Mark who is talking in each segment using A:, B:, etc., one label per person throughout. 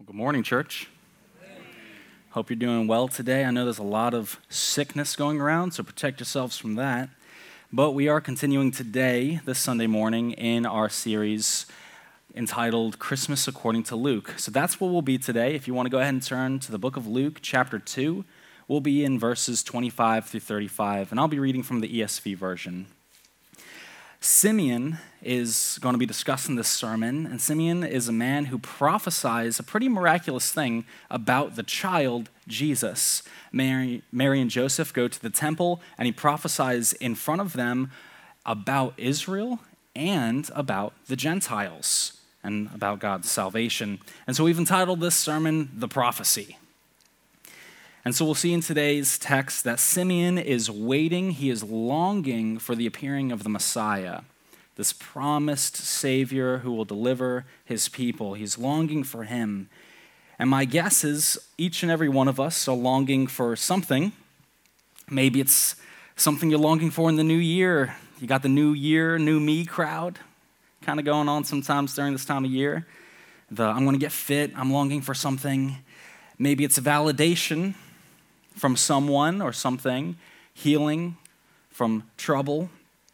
A: Good morning, church. Hope you're doing well today. I know there's a lot of sickness going around, so protect yourselves from that. But we are continuing today, this Sunday morning, in our series entitled Christmas According to Luke. So that's what we'll be today. If you want to go ahead and turn to the book of Luke, chapter 2, we'll be in verses 25 through 35, and I'll be reading from the ESV version. Simeon is going to be discussing this sermon, and Simeon is a man who prophesies a pretty miraculous thing about the child, Jesus. Mary and Joseph go to the temple, and he prophesies in front of them about Israel and about the Gentiles and about God's salvation. And so we've entitled this sermon, The Prophecy. And so we'll see in today's text that Simeon is waiting, he is longing for the appearing of the Messiah, this promised Savior who will deliver his people. He's longing for him. And my guess is each and every one of us are longing for something. Maybe it's something you're longing for in the new year. You got the new year, new me crowd kind of going on sometimes during this time of year. I'm going to get fit, I'm longing for something. Maybe it's a validation from someone or something, healing from trouble,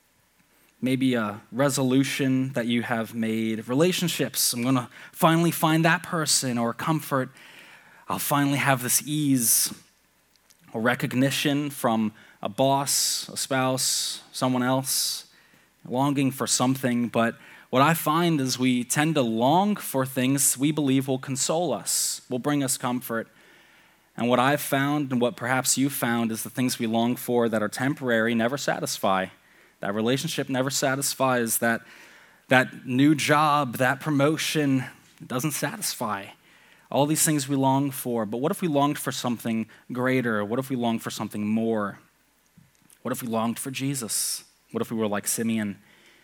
A: maybe a resolution that you have made, relationships. I'm going to finally find that person, or comfort. I'll finally have this ease, or recognition from a boss, a spouse, someone else, longing for something. But what I find is we tend to long for things we believe will console us, will bring us comfort. And what I've found, and what perhaps you've found, is the things we long for that are temporary never satisfy. That relationship never satisfies. That new job, that promotion doesn't satisfy. All these things we long for. But what if we longed for something greater? What if we longed for something more? What if we longed for Jesus? What if we were like Simeon?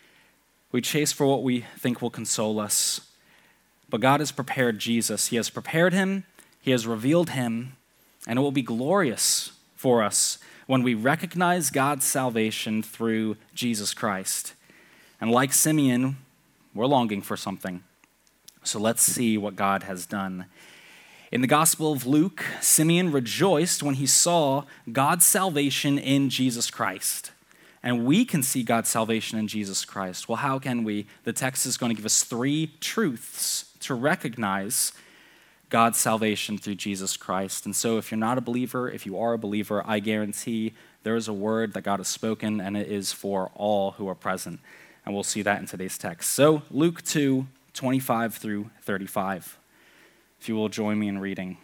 A: We chase for what we think will console us. But God has prepared Jesus. He has prepared him. He has revealed him. And it will be glorious for us when we recognize God's salvation through Jesus Christ. And like Simeon, we're longing for something. So let's see what God has done. In the Gospel of Luke, Simeon rejoiced when he saw God's salvation in Jesus Christ. And we can see God's salvation in Jesus Christ. Well, how can we? The text is going to give us three truths to recognize God's salvation through Jesus Christ. And so if you're not a believer, if you are a believer, I guarantee there is a word that God has spoken, and it is for all who are present. And we'll see that in today's text. So Luke 2, 25 through 35. If you will join me in reading.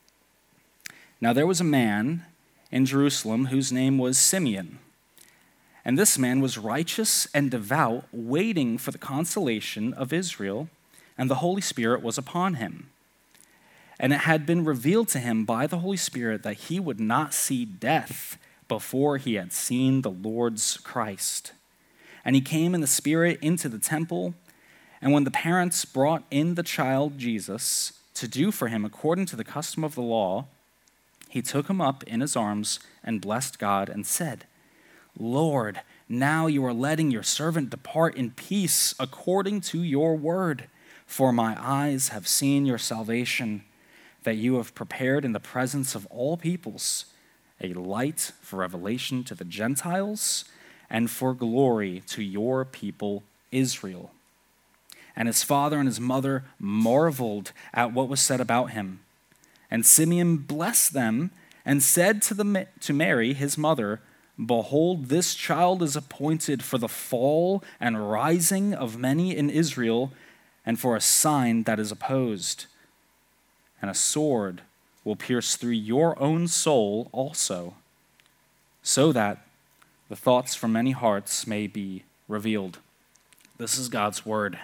A: Now there was a man in Jerusalem whose name was Simeon. And this man was righteous and devout, waiting for the consolation of Israel, and the Holy Spirit was upon him. And it had been revealed to him by the Holy Spirit that he would not see death before he had seen the Lord's Christ. And he came in the Spirit into the temple, and when the parents brought in the child Jesus to do for him according to the custom of the law, he took him up in his arms and blessed God and said, Lord, now you are letting your servant depart in peace according to your word, for my eyes have seen your salvation, that you have prepared in the presence of all peoples a light for revelation to the Gentiles and for glory to your people Israel. And his father and his mother marveled at what was said about him. And Simeon blessed them and said to Mary, his mother, Behold, this child is appointed for the fall and rising of many in Israel, and for a sign that is opposed. And a sword will pierce through your own soul also, so that the thoughts from many hearts may be revealed. This is God's word.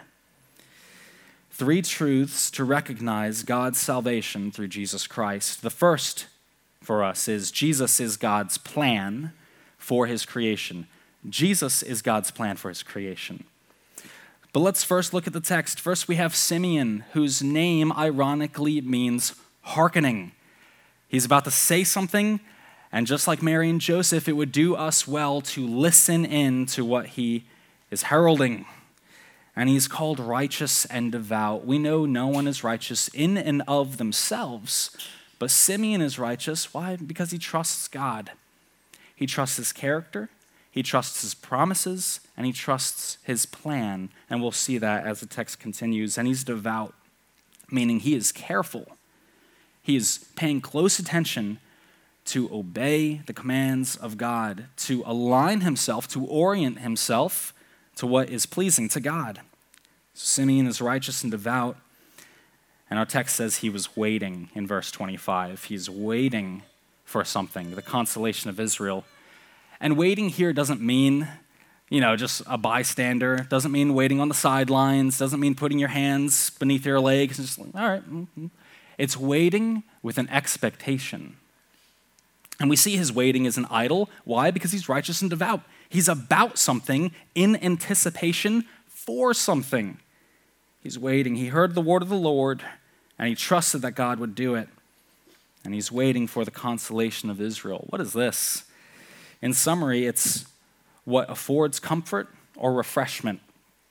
A: Three truths to recognize God's salvation through Jesus Christ. The first for us is Jesus is God's plan for his creation. Jesus is God's plan for his creation. But let's first look at the text. First, we have Simeon, whose name ironically means hearkening. He's about to say something, and just like Mary and Joseph, it would do us well to listen in to what he is heralding. and he's called righteous and devout. We know no one is righteous in and of themselves, but Simeon is righteous. Why? Because he trusts God. He trusts his character, he trusts his promises, and he trusts his plan. And we'll see that as the text continues. And he's devout, meaning he is careful. He is paying close attention to obey the commands of God, to align himself, to orient himself to what is pleasing to God. Simeon is righteous and devout, and our text says he was waiting in verse 25. He's waiting for something, the consolation of Israel. And waiting here doesn't mean, just a bystander. Doesn't mean waiting on the sidelines. Doesn't mean putting your hands beneath your legs and just like, all right. It's waiting with an expectation. And we see his waiting as an idol. Why? Because he's righteous and devout. He's about something in anticipation for something. He's waiting. He heard the word of the Lord, and he trusted that God would do it. And he's waiting for the consolation of Israel. What is this? In summary, it's what affords comfort or refreshment.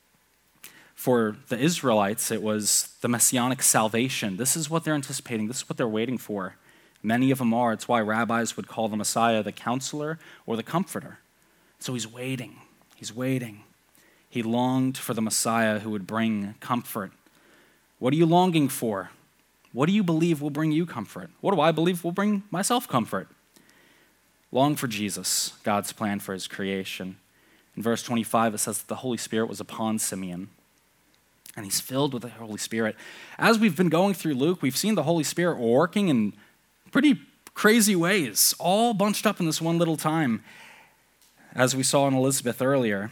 A: For the Israelites, it was the messianic salvation. This is what they're anticipating. This is what they're waiting for. Many of them are. It's why rabbis would call the Messiah the counselor or the comforter. So he's waiting. He's waiting. He longed for the Messiah who would bring comfort. What are you longing for? What do you believe will bring you comfort? What do I believe will bring myself comfort? Long for Jesus, God's plan for his creation. In verse 25, it says that the Holy Spirit was upon Simeon, and he's filled with the Holy Spirit. As we've been going through Luke, we've seen the Holy Spirit working in pretty crazy ways, all bunched up in this one little time, as we saw in Elizabeth earlier.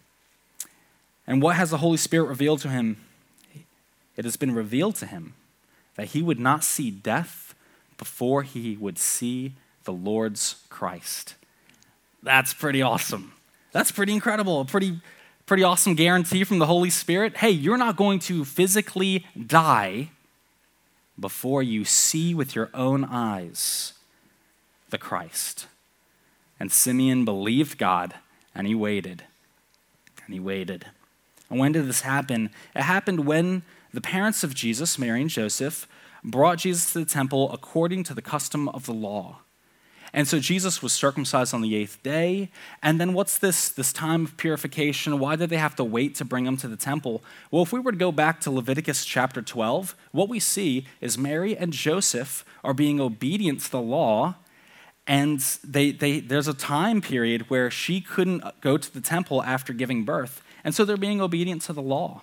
A: And what has the Holy Spirit revealed to him? It has been revealed to him that he would not see death before he would see the Lord's Christ. That's pretty awesome. That's pretty incredible. A pretty awesome guarantee from the Holy Spirit. Hey, you're not going to physically die before you see with your own eyes the Christ. And Simeon believed God, and he waited. And he waited. And when did this happen? It happened when the parents of Jesus, Mary and Joseph, brought Jesus to the temple according to the custom of the law. And so Jesus was circumcised on the 8th day. And then what's this time of purification? Why did they have to wait to bring him to the temple? Well, if we were to go back to Leviticus chapter 12, what we see is Mary and Joseph are being obedient to the law. And there's a time period where she couldn't go to the temple after giving birth. And so they're being obedient to the law.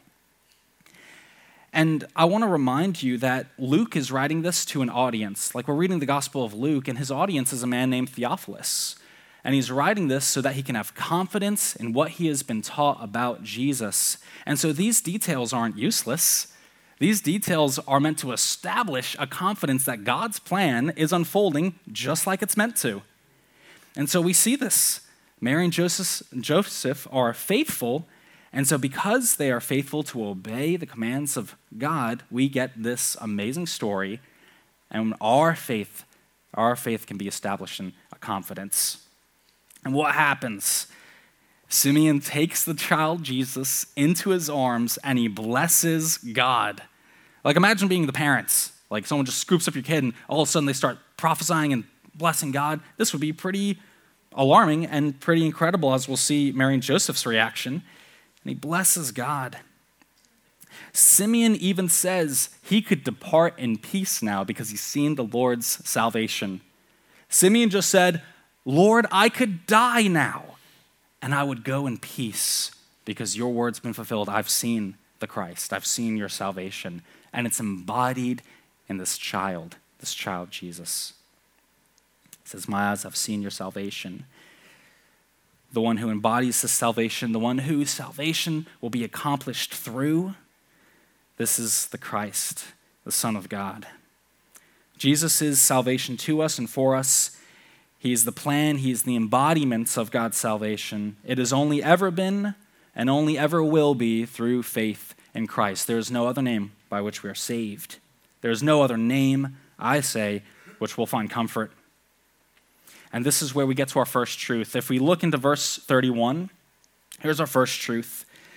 A: And I want to remind you that Luke is writing this to an audience. Like, we're reading the Gospel of Luke, and his audience is a man named Theophilus. And he's writing this so that he can have confidence in what he has been taught about Jesus. And so these details aren't useless. These details are meant to establish a confidence that God's plan is unfolding just like it's meant to. And so we see this. Mary and Joseph are faithful. And so because they are faithful to obey the commands of God, we get this amazing story, and our faith can be established in a confidence. And what happens? Simeon takes the child Jesus into his arms, and he blesses God. Like, imagine being the parents. Like, someone just scoops up your kid, and all of a sudden they start prophesying and blessing God. This would be pretty alarming and pretty incredible, as we'll see Mary and Joseph's reaction. And he blesses God. Simeon even says he could depart in peace now because he's seen the Lord's salvation. Simeon just said, Lord, I could die now, and I would go in peace because your word's been fulfilled. I've seen the Christ. I've seen your salvation. And it's embodied in this child Jesus. It says, my eyes have seen your salvation. The one who embodies this salvation, the one whose salvation will be accomplished through. This is the Christ, the Son of God. Jesus is salvation to us and for us. He is the plan. He is the embodiment of God's salvation. It has only ever been and only ever will be through faith in Christ. There is no other name by which we are saved. There is no other name, I say, which will find comfort. And this is where we get to our first truth. If we look into verse 31, here's our first truth.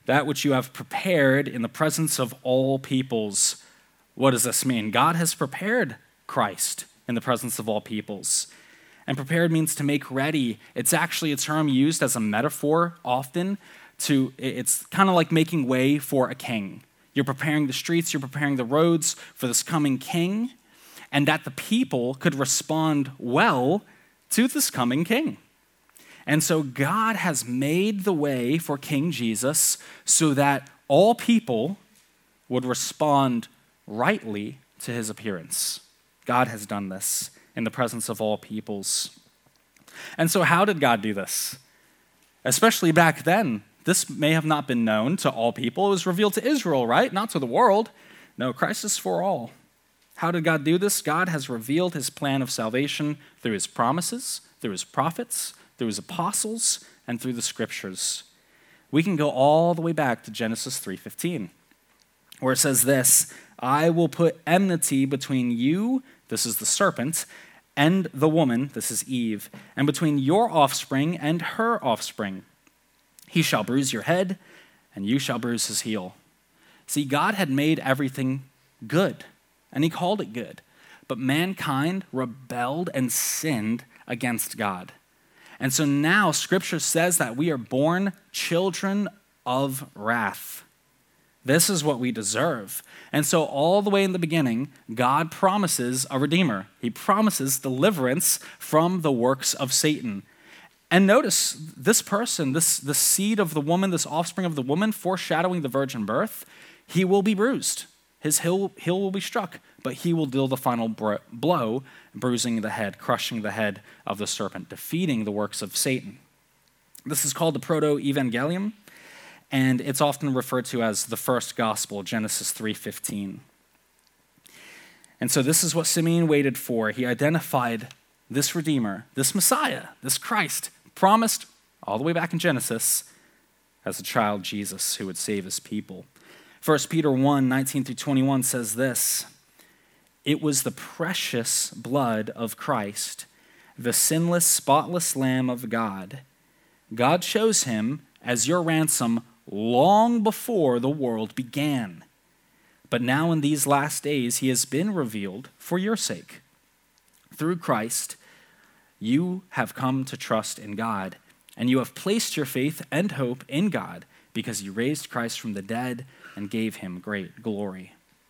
A: that which you have prepared in the presence of all peoples. What does this mean? God has prepared Christ in the presence of all peoples. And prepared means to make ready. It's actually a term used as a metaphor often. It's kind of like making way for a king. You're preparing the streets, you're preparing the roads for this coming king, and that the people could respond well to this coming king. And so God has made the way for King Jesus so that all people would respond rightly to his appearance. God has done this in the presence of all peoples. And so how did God do this? Especially back then, this may have not been known to all people. It was revealed to Israel, right? Not to the world. No, Christ is for all. How did God do this? God has revealed his plan of salvation through his promises, through his prophets, through his apostles, and through the scriptures. We can go all the way back to Genesis 3:15, where it says this, I will put enmity between you, this is the serpent, and the woman, this is Eve, and between your offspring and her offspring. He shall bruise your head, and you shall bruise his heel. See, God had made everything good, and he called it good. But mankind rebelled and sinned against God. And so now Scripture says that we are born children of wrath. This is what we deserve. And so all the way in the beginning, God promises a redeemer. He promises deliverance from the works of Satan. And notice, this person, the seed of the woman, this offspring of the woman, foreshadowing the virgin birth, he will be bruised. His heel will be struck, but he will deal the final blow, bruising the head, crushing the head of the serpent, defeating the works of Satan. This is called the Proto-Evangelium, and it's often referred to as the first gospel, Genesis 3:15. And so this is what Simeon waited for. He identified this Redeemer, this Messiah, this Christ, promised all the way back in Genesis as a child Jesus who would save his people. 1 Peter 1:19-21 says this, it was the precious blood of Christ, the sinless, spotless Lamb of God. God chose him as your ransom long before the world began. But now in these last days, he has been revealed for your sake. Through Christ, you have come to trust in God, and you have placed your faith and hope in God because you raised Christ from the dead and gave him great glory.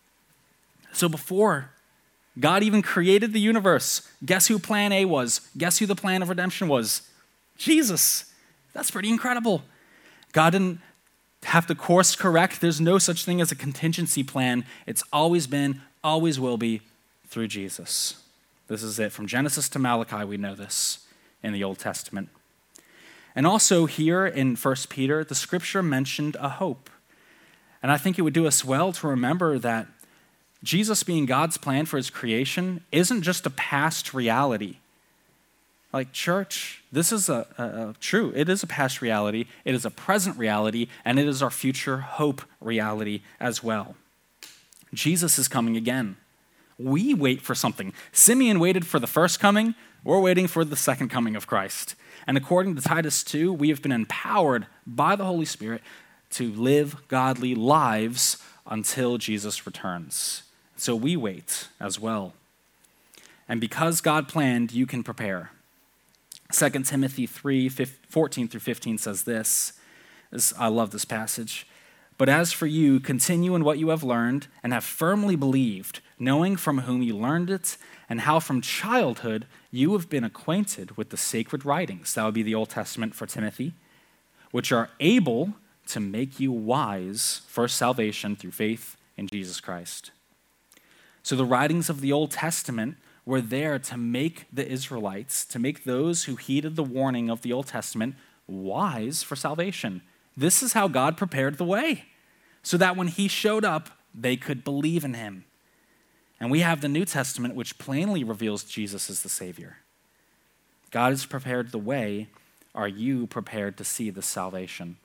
A: So before God even created the universe, guess who plan A was? Guess who the plan of redemption was? Jesus. That's pretty incredible. God didn't have to course correct. There's no such thing as a contingency plan. It's always been, always will be through Jesus. This is it. From Genesis to Malachi, we know this in the Old Testament. And also here in 1 Peter, the scripture mentioned a hope. And I think it would do us well to remember that Jesus being God's plan for his creation isn't just a past reality. Like church, this is true. It is a past reality. It is a present reality, and it is our future hope reality as well. Jesus is coming again. We wait for something. Simeon waited for the first coming. We're waiting for the second coming of Christ. And according to Titus 2, we have been empowered by the Holy Spirit to live godly lives until Jesus returns. So we wait as well. And because God planned, you can prepare. 2 Timothy 3:14-15 says this. I love this passage. But as for you, continue in what you have learned and have firmly believed, knowing from whom you learned it, and how from childhood you have been acquainted with the sacred writings. That would be the Old Testament for Timothy, which are able to make you wise for salvation through faith in Jesus Christ. So the writings of the Old Testament were there to make the Israelites, to make those who heeded the warning of the Old Testament wise for salvation. This is how God prepared the way, so that when he showed up, they could believe in him. And we have the New Testament, which plainly reveals Jesus as the Savior. God has prepared the way. Are you prepared to see this salvation?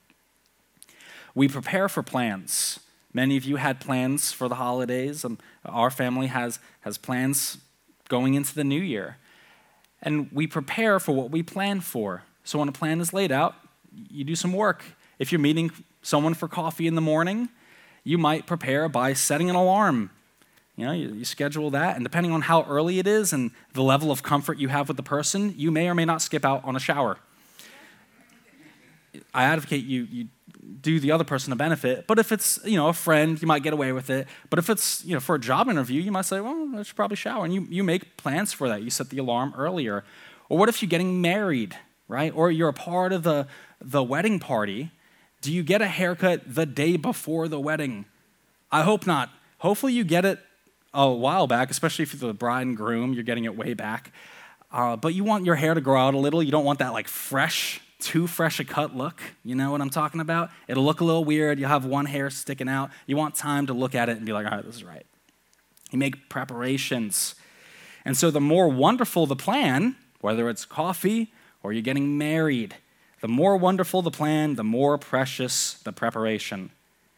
A: We prepare for plans. Many of you had plans for the holidays. Our family has plans going into the new year. And we prepare for what we plan for. So when a plan is laid out, you do some work. If you're meeting someone for coffee in the morning, you might prepare by setting an alarm. You schedule that, and depending on how early it is and the level of comfort you have with the person, you may or may not skip out on a shower. I advocate you do the other person a benefit, but if it's, a friend, you might get away with it. But if it's, for a job interview, you might say, well, I should probably shower. And you make plans for that. You set the alarm earlier. Or what if you're getting married, right? Or you're a part of the wedding party. Do you get a haircut the day before the wedding? I hope not. Hopefully you get it a while back, especially if you're the bride and groom, you're getting it way back. But you want your hair to grow out a little. You don't want that too fresh a cut look. You know what I'm talking about? It'll look a little weird. You'll have one hair sticking out. You want time to look at it and be like, all right, this is right. You make preparations. And so the more wonderful the plan, whether it's coffee or you're getting married, the more wonderful the plan, the more precious the preparation.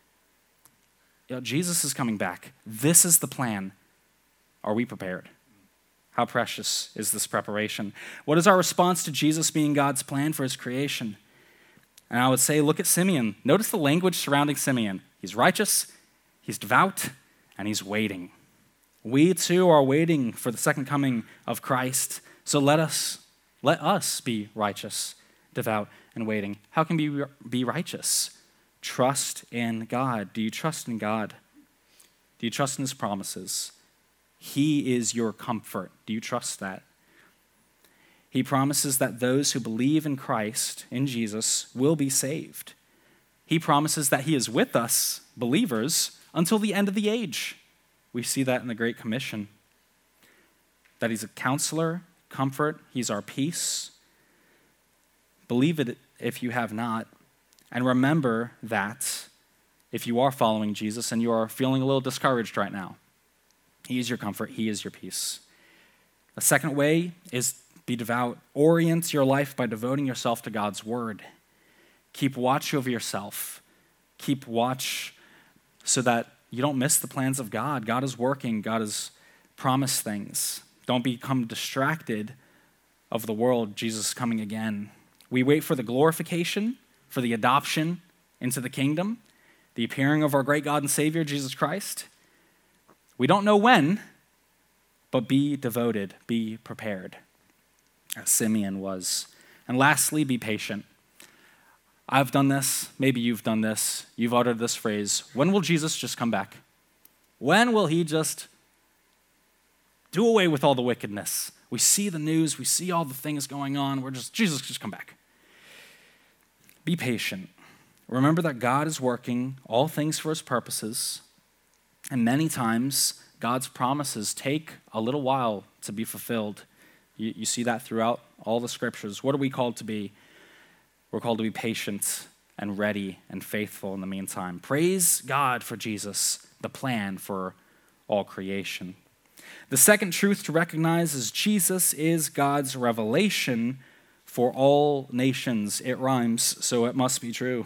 A: Jesus is coming back. This is the plan. Are we prepared? How precious is this preparation? What is our response to Jesus being God's plan for his creation? And I would say, look at Simeon. Notice the language surrounding Simeon. He's righteous, he's devout, and he's waiting. We too are waiting for the second coming of Christ. So let us be righteous, devout, and waiting. How can we be righteous? Trust in God. Do you trust in God? Do you trust in his promises? He is your comfort. Do you trust that? He promises that those who believe in Christ, in Jesus, will be saved. He promises that he is with us, believers, until the end of the age. We see that in the Great Commission. That he's a counselor, comfort, he's our peace. Believe it if you have not. And remember that if you are following Jesus and you are feeling a little discouraged right now, he is your comfort, he is your peace. The second way is be devout. Orient your life by devoting yourself to God's word. Keep watch over yourself. Keep watch so that you don't miss the plans of God. God is working. God has promised things. Don't become distracted of the world. Jesus is coming again. We wait for the glorification, for the adoption into the kingdom, the appearing of our great God and Savior, Jesus Christ. We don't know when, but be devoted, be prepared, as Simeon was. And lastly, be patient. I've done this, maybe you've done this, you've uttered this phrase, when will Jesus just come back? When will he just do away with all the wickedness? We see the news, we see all the things going on, Jesus just come back. Be patient. Remember that God is working all things for his purposes, and many times God's promises take a little while to be fulfilled. You see that throughout all the scriptures. What are we called to be? We're called to be patient and ready and faithful in the meantime. Praise God for Jesus, the plan for all creation. The second truth to recognize is Jesus is God's revelation for all nations. It rhymes, so it must be true.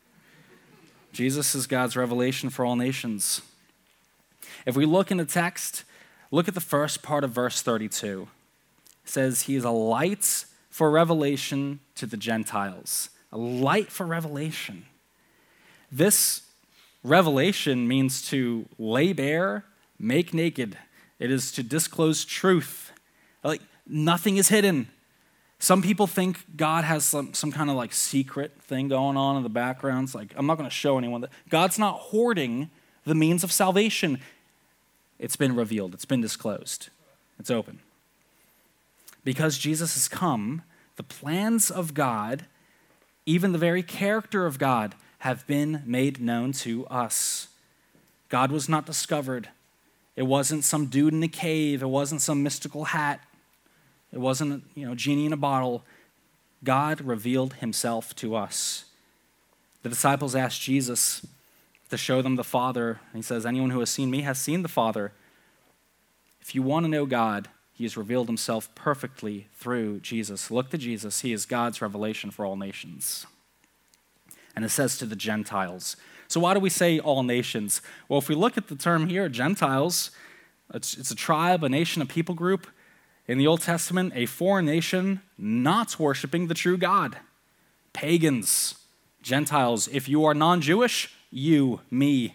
A: Jesus is God's revelation for all nations. If we look in the text, look at the first part of verse 32. It says, he is a light for revelation to the Gentiles. A light for revelation. This revelation means to lay bare, make naked. It is to disclose truth. Like, nothing is hidden. Some people think God has some kind of secret thing going on in the background. It's like, I'm not going to show anyone that. God's not hoarding the means of salvation. It's been revealed. It's been disclosed. It's open. Because Jesus has come, the plans of God, even the very character of God, have been made known to us. God was not discovered. It wasn't some dude in a cave. It wasn't some mystical hat. It wasn't, genie in a bottle. God revealed himself to us. The disciples asked Jesus to show them the Father. He says, anyone who has seen me has seen the Father. If you want to know God, he has revealed himself perfectly through Jesus. Look to Jesus. He is God's revelation for all nations. And it says to the Gentiles. So why do we say all nations? Well, if we look at the term here, Gentiles, it's a tribe, a nation, a people group. In the Old Testament, a foreign nation not worshiping the true God. Pagans, Gentiles, if you are non-Jewish, you, me.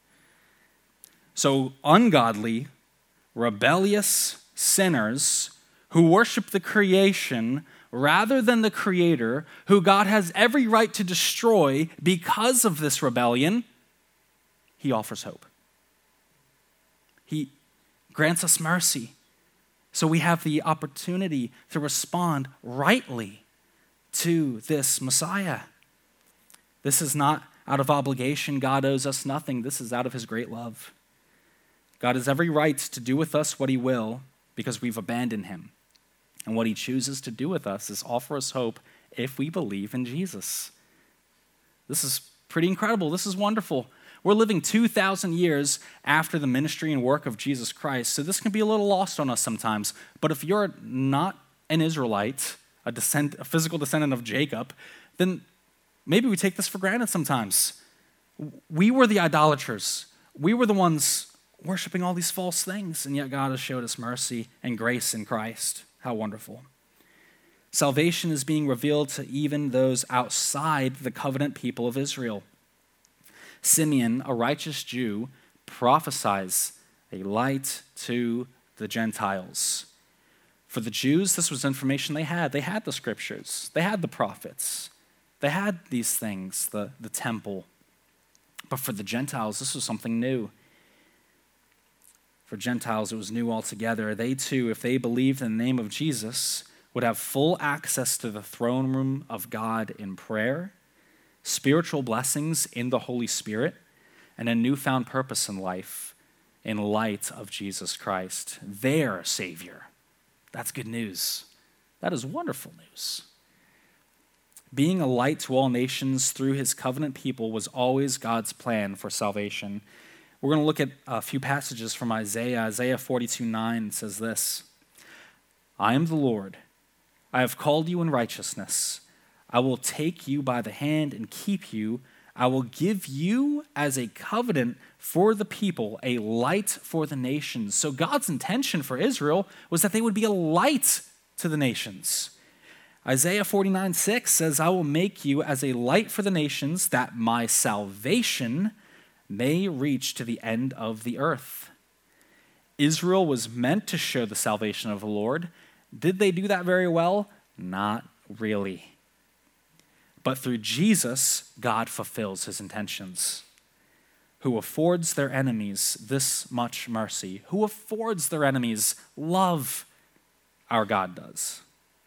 A: So ungodly, rebellious sinners who worship the creation rather than the Creator, who God has every right to destroy because of this rebellion, he offers hope. He grants us mercy. So we have the opportunity to respond rightly to this Messiah. This is not out of obligation. God owes us nothing. This is out of his great love. God has every right to do with us what he will because we've abandoned him. And what he chooses to do with us is offer us hope if we believe in Jesus. This is pretty incredible. This is wonderful. We're living 2,000 years after the ministry and work of Jesus Christ, so this can be a little lost on us sometimes. But if you're not an Israelite, a physical descendant of Jacob, then maybe we take this for granted sometimes. We were the idolaters. We were the ones worshiping all these false things, and yet God has showed us mercy and grace in Christ. How wonderful. Salvation is being revealed to even those outside the covenant people of Israel. Simeon, a righteous Jew, prophesies a light to the Gentiles. For the Jews, this was information they had. They had the scriptures. They had the prophets. They had these things, the temple. But for the Gentiles, this was something new. For Gentiles, it was new altogether. They too, if they believed in the name of Jesus, would have full access to the throne room of God in prayer, spiritual blessings in the Holy Spirit, and a newfound purpose in life in light of Jesus Christ, their Savior. That's good news. That is wonderful news. Being a light to all nations through his covenant people was always God's plan for salvation. We're going to look at a few passages from Isaiah. Isaiah 42:9 says this, I am the Lord. I have called you in righteousness. I will take you by the hand and keep you. I will give you as a covenant for the people, a light for the nations. So God's intention for Israel was that they would be a light to the nations. Isaiah 49:6 says, I will make you as a light for the nations, that my salvation may reach to the end of the earth. Israel was meant to show the salvation of the Lord. Did they do that very well? Not really. But through Jesus, God fulfills his intentions, who affords their enemies this much mercy, who affords their enemies love. Our God does.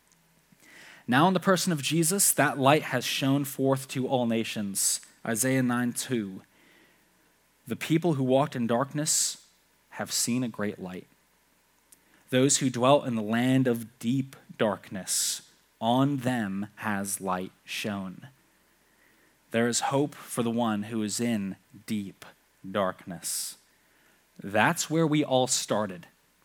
A: Now in the person of Jesus, that light has shone forth to all nations. Isaiah 9:2. The people who walked in darkness have seen a great light. Those who dwelt in the land of deep darkness, on them has light shone. There is hope for the one who is in deep darkness. That's where we all started.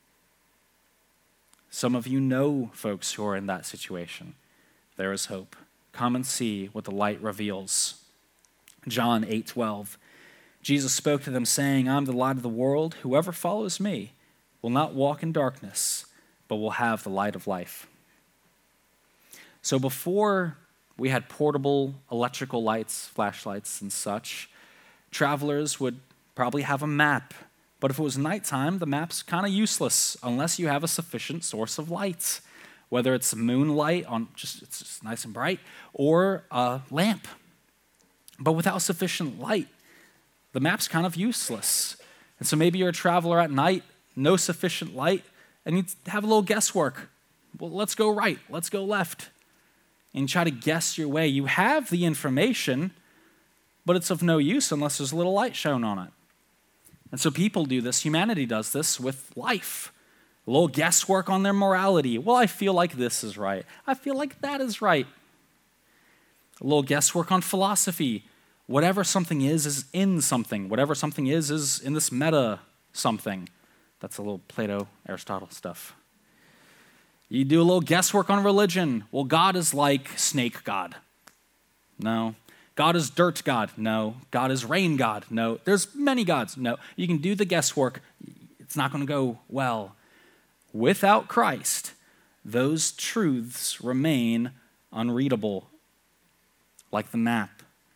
A: Some of you know folks who are in that situation. There is hope. Come and see what the light reveals. John 8:12. Jesus spoke to them, saying, I am the light of the world. Whoever follows me will not walk in darkness, but will have the light of life. So before we had portable electrical lights, flashlights, and such, travelers would probably have a map. But if it was nighttime, the map's kind of useless unless you have a sufficient source of light, whether it's moonlight, it's just nice and bright, or a lamp. But without sufficient light, the map's kind of useless. And so maybe you're a traveler at night, no sufficient light, and you have a little guesswork. Well, let's go right, let's go left. And you try to guess your way. You have the information, but it's of no use unless there's a little light shown on it. And so people do this, humanity does this with life. A little guesswork on their morality. Well, I feel like this is right. I feel like that is right. A little guesswork on philosophy. Whatever something is in something. Whatever something is in this meta something. That's a little Plato, Aristotle stuff. You do a little guesswork on religion. Well, God is like snake God. No. God is dirt God. No. God is rain God. No. There's many gods. No. You can do the guesswork. It's not going to go well. Without Christ, those truths remain unreadable, like the map.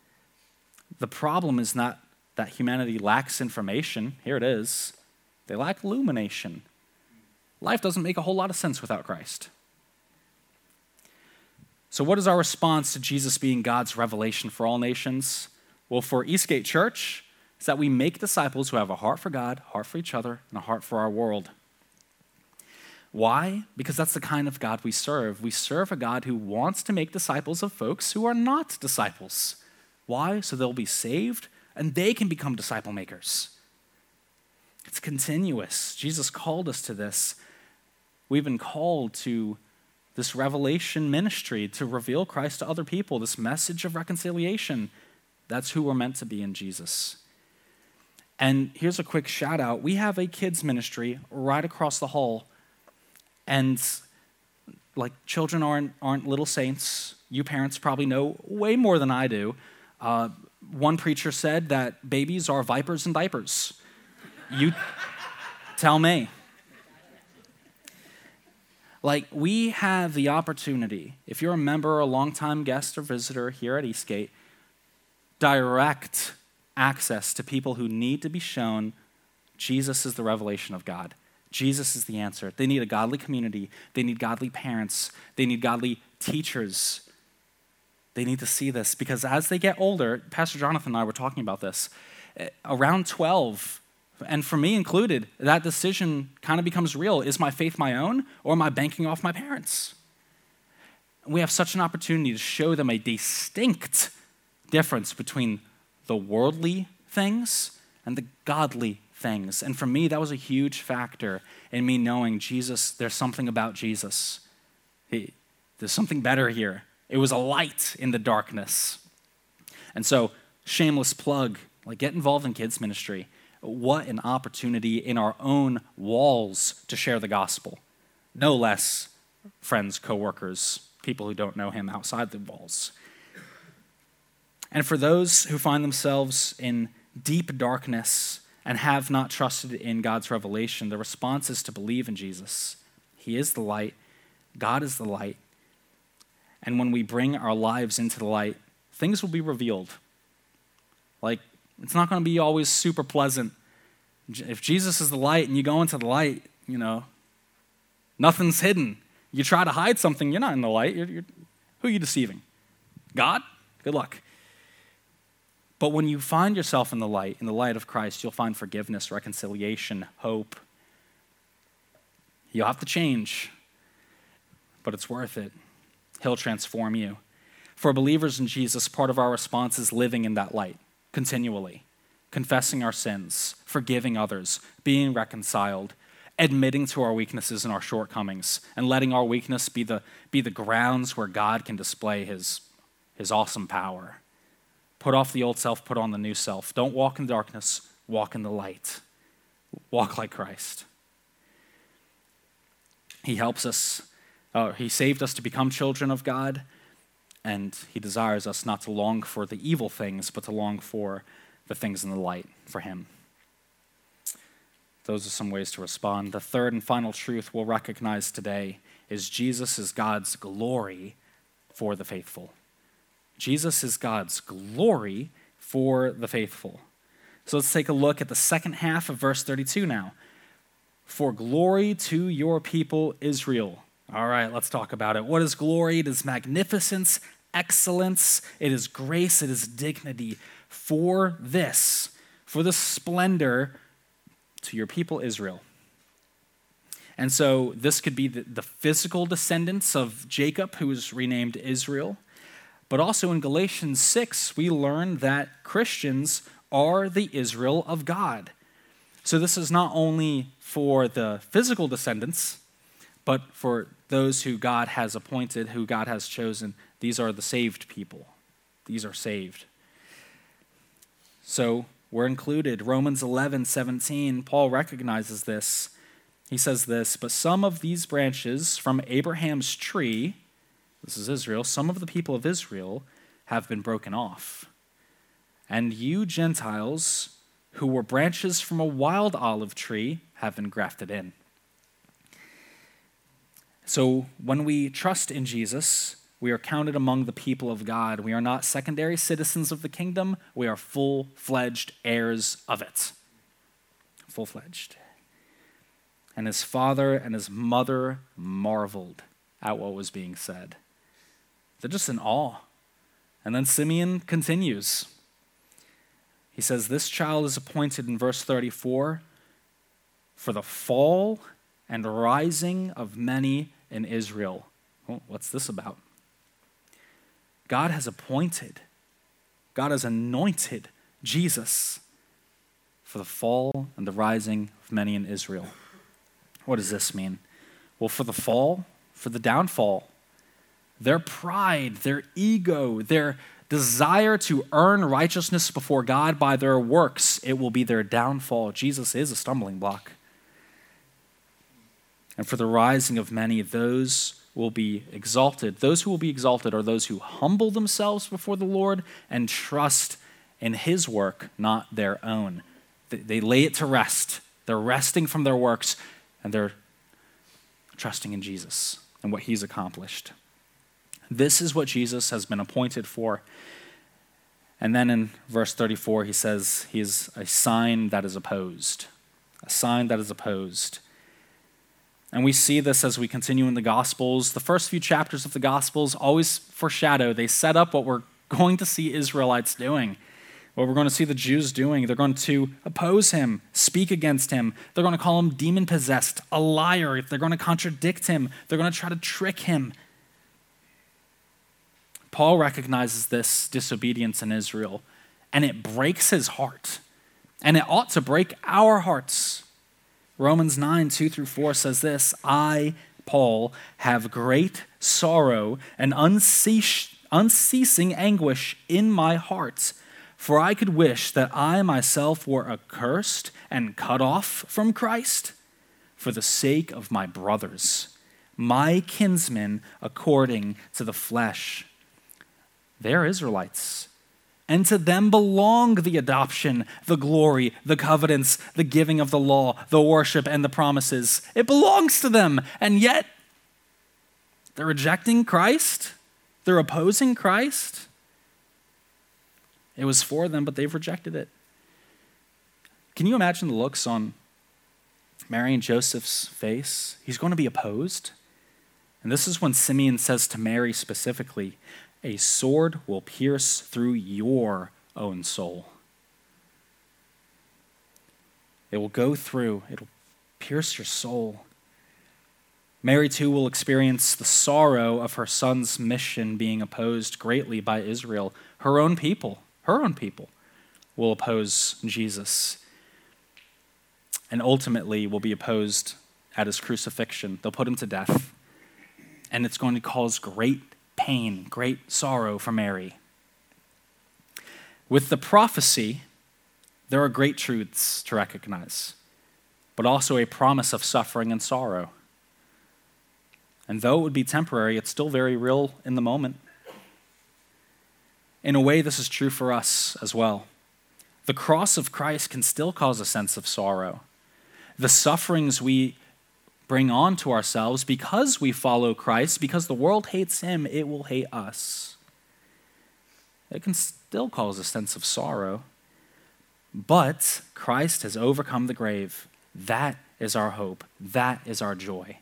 A: The problem is not that humanity lacks information. Here it is. They lack illumination. Life doesn't make a whole lot of sense without Christ. So what is our response to Jesus being God's revelation for all nations? Well, for Eastgate Church, it's that we make disciples who have a heart for God, a heart for each other, and a heart for our world. Why? Because that's the kind of God we serve. We serve a God who wants to make disciples of folks who are not disciples. Why? So they'll be saved and they can become disciple makers. It's continuous. Jesus called us to this. We've been called to this revelation ministry to reveal Christ to other people, this message of reconciliation. That's who we're meant to be in Jesus. And here's a quick shout out. We have a kids ministry right across the hall. And like children aren't little saints. You parents probably know way more than I do. One preacher said that babies are vipers in diapers. You tell me. Like, we have the opportunity, if you're a member, a longtime guest or visitor here at Eastgate, direct access to people who need to be shown Jesus is the revelation of God. Jesus is the answer. They need a godly community. They need godly parents. They need godly teachers. They need to see this because as they get older, Pastor Jonathan and I were talking about this, around 12, and for me included, that decision kind of becomes real. Is my faith my own, or am I banking off my parents? We have such an opportunity to show them a distinct difference between the worldly things and the godly things. And for me, that was a huge factor in me knowing Jesus, there's something about Jesus. There's something better here. It was a light in the darkness. And so, shameless plug, like get involved in kids ministry. What an opportunity in our own walls to share the gospel. No less friends, coworkers, people who don't know him outside the walls. And for those who find themselves in deep darkness and have not trusted in God's revelation, the response is to believe in Jesus. He is the light. God is the light. And when we bring our lives into the light, things will be revealed. Like, it's not going to be always super pleasant. If Jesus is the light and you go into the light, nothing's hidden. You try to hide something, you're not in the light. Who are you deceiving? God? Good luck. But when you find yourself in the light of Christ, you'll find forgiveness, reconciliation, hope. You'll have to change, but it's worth it. He'll transform you. For believers in Jesus, part of our response is living in that light continually, confessing our sins, forgiving others, being reconciled, admitting to our weaknesses and our shortcomings, and letting our weakness be the grounds where God can display his awesome power. Put off the old self, put on the new self. Don't walk in darkness, walk in the light. Walk like Christ. He helps us. He saved us to become children of God, and he desires us not to long for the evil things, but to long for the things in the light for him. Those are some ways to respond. The third and final truth we'll recognize today is Jesus is God's glory for the faithful. Jesus is God's glory for the faithful. So let's take a look at the second half of verse 32 now. For glory to your people Israel. All right, let's talk about it. What is glory? It is magnificence, excellence, it is grace, it is dignity. For the splendor to your people Israel. And so this could be the physical descendants of Jacob, who was renamed Israel. But also in Galatians 6, we learn that Christians are the Israel of God. So this is not only for the physical descendants, but for those who God has appointed, who God has chosen. These are the saved people. These are saved. So we're included. Romans 11:17, Paul recognizes this. He says this, but some of these branches from Abraham's tree, this is Israel, some of the people of Israel have been broken off. And you Gentiles, who were branches from a wild olive tree, have been grafted in. So when we trust in Jesus, We are counted among the people of God. We are not secondary citizens of the kingdom. We are full-fledged heirs of it. Full-fledged. And his father and his mother marveled at what was being said. They're just in awe. And then Simeon continues. He says, this child is appointed in verse 34 for the fall and rising of many in Israel. Well, what's this about? God has appointed, God has anointed Jesus for the fall and the rising of many in Israel. What does this mean? Well, for the fall, for the downfall, their pride, their ego, their desire to earn righteousness before God by their works, it will be their downfall. Jesus is a stumbling block. And for the rising of many, those will be exalted. Those who will be exalted are those who humble themselves before the Lord and trust in his work, not their own. They lay it to rest. They're resting from their works, and they're trusting in Jesus and what he's accomplished. This is what Jesus has been appointed for. And then in verse 34, he says he is a sign that is opposed. A sign that is opposed. And we see this as we continue in the Gospels. The first few chapters of the Gospels always foreshadow. They set up what we're going to see Israelites doing, what we're going to see the Jews doing. They're going to oppose him, speak against him. They're going to call him demon-possessed, a liar. They're going to contradict him. They're going to try to trick him. Paul recognizes this disobedience in Israel, and it breaks his heart. And it ought to break our hearts. Romans 9:2-4 says this, I, Paul, have great sorrow and unceasing anguish in my heart, for I could wish that I myself were accursed and cut off from Christ for the sake of my brothers, my kinsmen according to the flesh. They're Israelites. And to them belong the adoption, the glory, the covenants, the giving of the law, the worship, and the promises. It belongs to them. And yet, they're rejecting Christ. They're opposing Christ. It was for them, but they've rejected it. Can you imagine the looks on Mary and Joseph's face? He's going to be opposed. And this is when Simeon says to Mary specifically, a sword will pierce through your own soul. It will go through, it'll pierce your soul. Mary too will experience the sorrow of her son's mission being opposed greatly by Israel. Her own people will oppose Jesus, and ultimately will be opposed at his crucifixion. They'll put him to death, and it's going to cause great pain, great sorrow for Mary. With the prophecy, there are great truths to recognize, but also a promise of suffering and sorrow. And though it would be temporary, it's still very real in the moment. In a way, this is true for us as well. The cross of Christ can still cause a sense of sorrow. The sufferings we bring on to ourselves because we follow Christ, because the world hates him, it will hate us. It can still cause a sense of sorrow. But Christ has overcome the grave. That is our hope. That is our joy.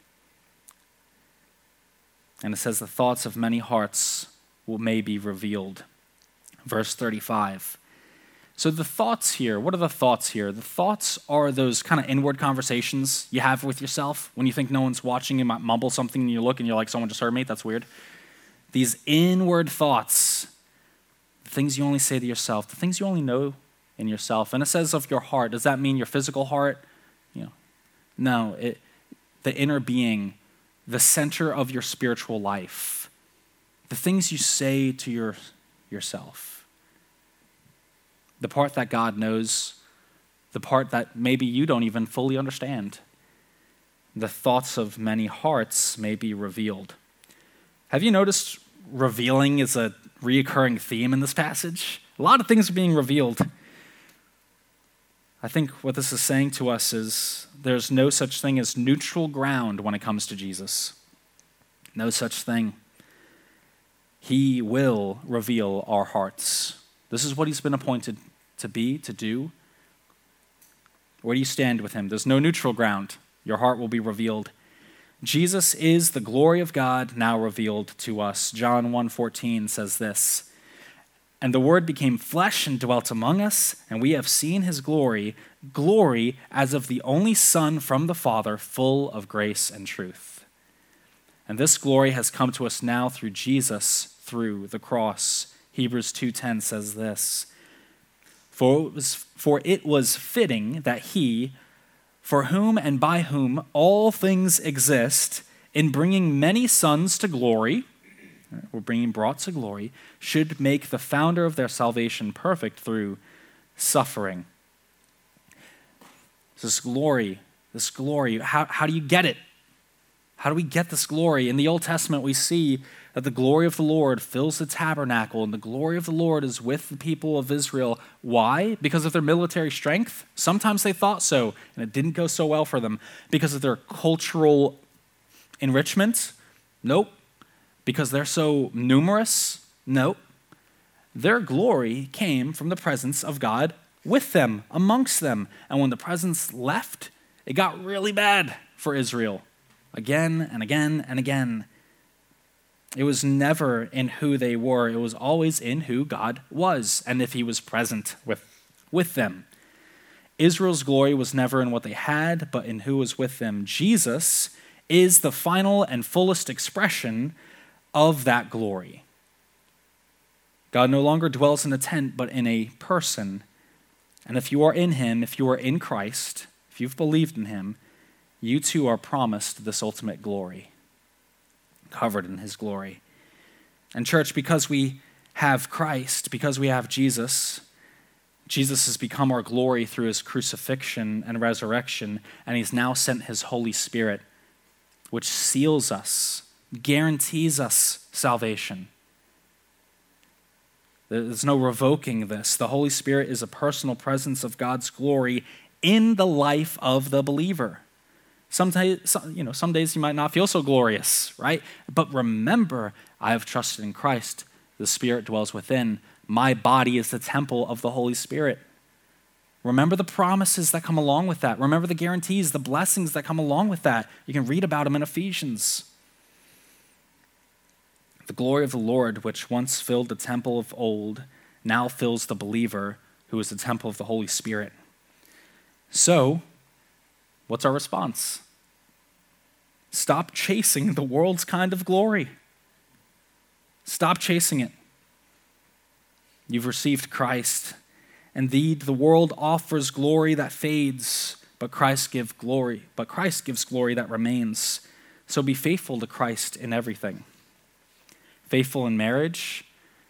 A: And it says the thoughts of many hearts may be revealed. Verse 35. So the thoughts here, what are the thoughts here? The thoughts are those kind of inward conversations you have with yourself. When you think no one's watching, you might mumble something and you look and you're like, someone just heard me? That's weird. These inward thoughts, the things you only say to yourself, the things you only know in yourself. And it says of your heart. Does that mean your physical heart? No, the inner being, the center of your spiritual life. The things you say to yourself. The part that God knows, the part that maybe you don't even fully understand. The thoughts of many hearts may be revealed. Have you noticed revealing is a reoccurring theme in this passage? A lot of things are being revealed. I think what this is saying to us is there's no such thing as neutral ground when it comes to Jesus. No such thing. He will reveal our hearts. This is what he's been appointed to be, to do. Where do you stand with him? There's no neutral ground. Your heart will be revealed. Jesus is the glory of God now revealed to us. John 1:14 says this, "And the Word became flesh and dwelt among us, and we have seen his glory, glory as of the only Son from the Father, full of grace and truth." And this glory has come to us now through Jesus, through the cross. Hebrews 2:10 says this, For it was fitting that he, for whom and by whom all things exist, in bringing many sons to glory, or being brought to glory, should make the founder of their salvation perfect through suffering. This glory, how do you get it? How do we get this glory? In the Old Testament, we see that the glory of the Lord fills the tabernacle, and the glory of the Lord is with the people of Israel. Why? Because of their military strength? Sometimes they thought so, and it didn't go so well for them. Because of their cultural enrichment? Nope. Because they're so numerous? Nope. Their glory came from the presence of God with them, amongst them. And when the presence left, it got really bad for Israel. Again and again and again. It was never in who they were. It was always in who God was and if he was present with them. Israel's glory was never in what they had, but in who was with them. Jesus is the final and fullest expression of that glory. God no longer dwells in a tent, but in a person. And if you are in him, if you are in Christ, if you've believed in him, you too are promised this ultimate glory, covered in his glory. And church, because we have Christ, because we have Jesus, Jesus has become our glory through his crucifixion and resurrection, and he's now sent his Holy Spirit, which seals us, guarantees us salvation. There's no revoking this. The Holy Spirit is a personal presence of God's glory in the life of the believer. Some days you might not feel so glorious, right? But remember, I have trusted in Christ. The Spirit dwells within. My body is the temple of the Holy Spirit. Remember the promises that come along with that. Remember the guarantees, the blessings that come along with that. You can read about them in Ephesians. The glory of the Lord, which once filled the temple of old, now fills the believer, who is the temple of the Holy Spirit. So, what's our response? Stop chasing the world's kind of glory. Stop chasing it. You've received Christ. Indeed, the world offers glory that fades, but Christ gives glory that remains. So be faithful to Christ in everything. Faithful in marriage,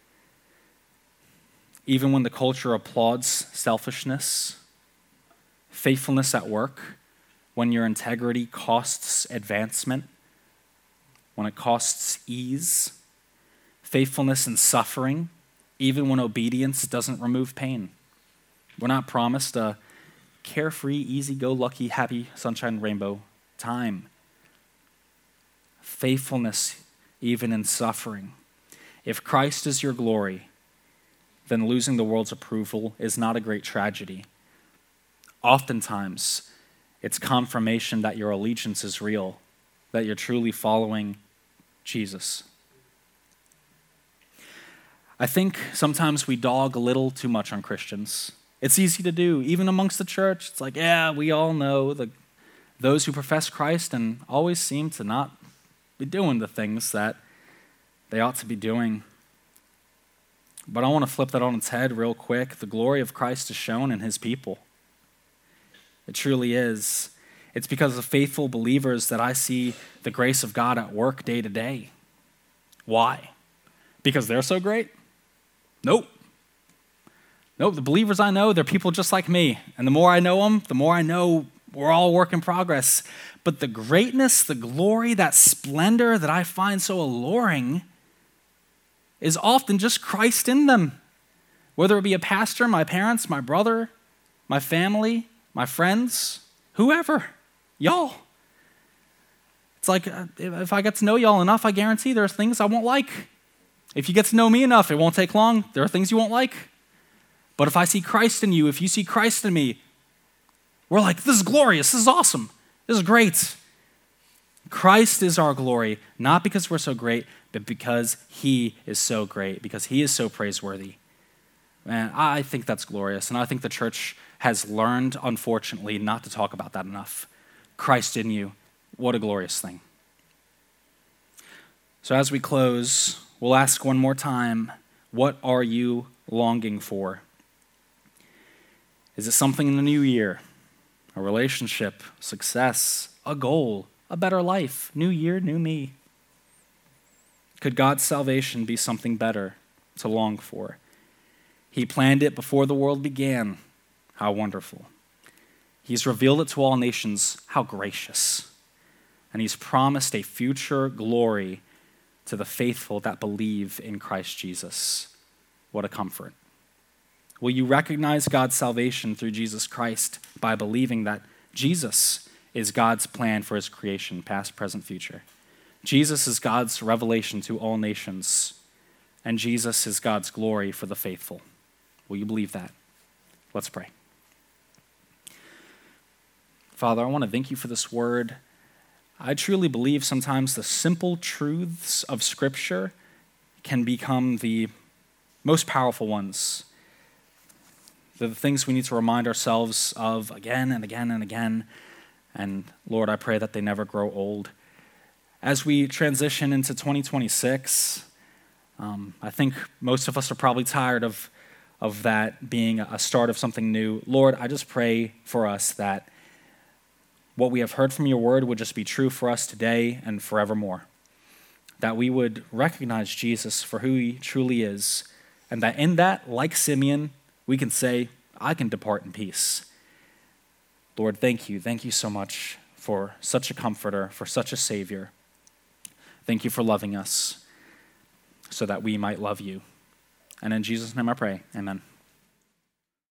A: even when the culture applauds selfishness. Faithfulness at work, when your integrity costs advancement, when it costs ease. Faithfulness in suffering, even when obedience doesn't remove pain. We're not promised a carefree, easy-go-lucky, happy, sunshine, rainbow time. Faithfulness even in suffering. If Christ is your glory, then losing the world's approval is not a great tragedy. Oftentimes, it's confirmation that your allegiance is real, that you're truly following Jesus. I think sometimes we dog a little too much on Christians. It's easy to do, even amongst the church. It's like, yeah, we all know those who profess Christ and always seem to not be doing the things that they ought to be doing. But I want to flip that on its head real quick. The glory of Christ is shown in his people. It truly is. It's because of faithful believers that I see the grace of God at work day to day. Why? Because they're so great? Nope. The believers I know, they're people just like me. And the more I know them, the more I know we're all a work in progress. But the greatness, the glory, that splendor that I find so alluring is often just Christ in them. Whether it be a pastor, my parents, my brother, my family, my friends, whoever, y'all. It's like if I get to know y'all enough, I guarantee there's things I won't like. If you get to know me enough, it won't take long. There are things you won't like. But if I see Christ in you, if you see Christ in me, we're like, this is glorious, this is awesome, this is great. Christ is our glory, not because we're so great, but because he is so great, because he is so praiseworthy. And I think that's glorious, and I think the church has learned, unfortunately, not to talk about that enough. Christ in you, what a glorious thing. So as we close, we'll ask one more time, what are you longing for? Is it something in the new year? A relationship, success, a goal, a better life, new year, new me? Could God's salvation be something better to long for? He planned it before the world began. How wonderful. He's revealed it to all nations. How gracious. And he's promised a future glory to the faithful that believe in Christ Jesus. What a comfort. Will you recognize God's salvation through Jesus Christ by believing that Jesus is God's plan for his creation, past, present, future? Jesus is God's revelation to all nations, and Jesus is God's glory for the faithful. Will you believe that? Let's pray. Father, I want to thank you for this word. I truly believe sometimes the simple truths of Scripture can become the most powerful ones. They're the things we need to remind ourselves of again and again and again. And Lord, I pray that they never grow old. As we transition into 2026, I think most of us are probably tired of that being a start of something new. Lord, I just pray for us that what we have heard from your word would just be true for us today and forevermore. That we would recognize Jesus for who he truly is, and that in that, like Simeon, we can say, I can depart in peace. Lord, thank you. Thank you so much for such a comforter, for such a savior. Thank you for loving us so that we might love you. And in Jesus' name I pray, amen.